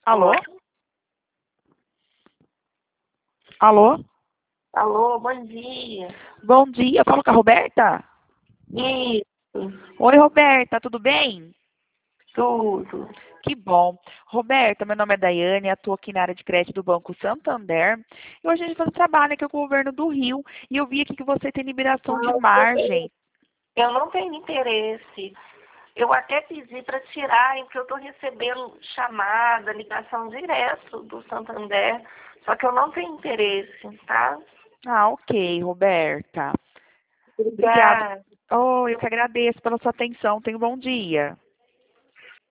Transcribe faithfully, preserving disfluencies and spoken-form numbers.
Alô? Oi. Alô? Alô, bom dia. Bom dia, eu falo com a Roberta? Isso, Oi, Roberta, tudo bem? tudo. Que bom. Roberta, meu nome é Daiane, atuo aqui na área de crédito do Banco Santander. E hoje a gente faz um trabalho aqui com o governo do Rio. E eu vi aqui que você tem liberação de Não, margem. eu não tenho interesse. Eu até pedi para tirarem, porque eu estou recebendo chamada, ligação direto do Santander, só que eu não tenho interesse, tá? Ah, ok, Roberta. Obrigada. Obrigada. Oh, eu que agradeço pela sua atenção. Tenha um bom dia.